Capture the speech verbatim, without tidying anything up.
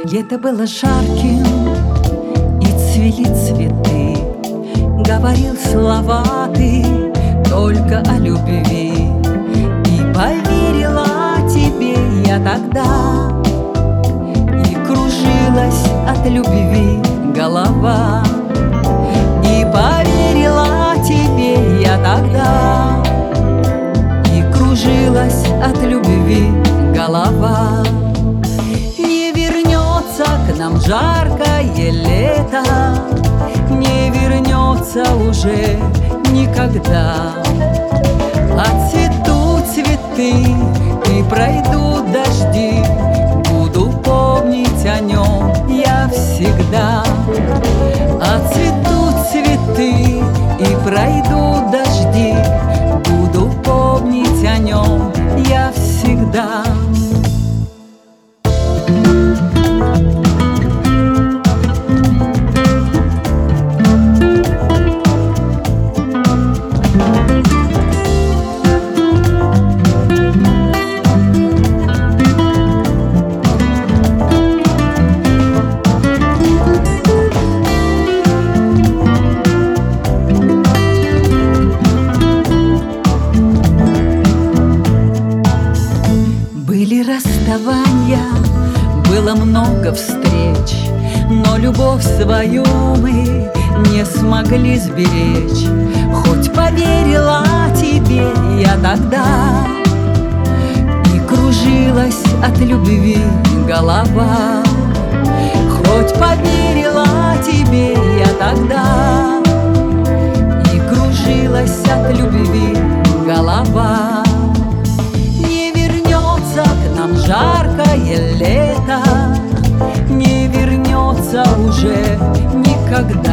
Лето было жарким, и цвели цветы. Говорил слова ты только о любви. И поверила тебе я тогда, и кружилась от любви голова. И поверила тебе я тогда, и кружилась от любви голова. К нам жаркое лето не вернется уже никогда. Отцветут цветы и пройдут дожди, буду помнить о нем я всегда. Отцветут цветы и пройдут дожди, буду помнить о нем я всегда. Были расставания, было много встреч, но любовь свою мы не смогли сберечь. Хоть поверила тебе я тогда, и кружилась от любви голова. Хоть поверила тебе я тогда, и кружилась от любви голова. К нам жаркое лето не вернется уже никогда.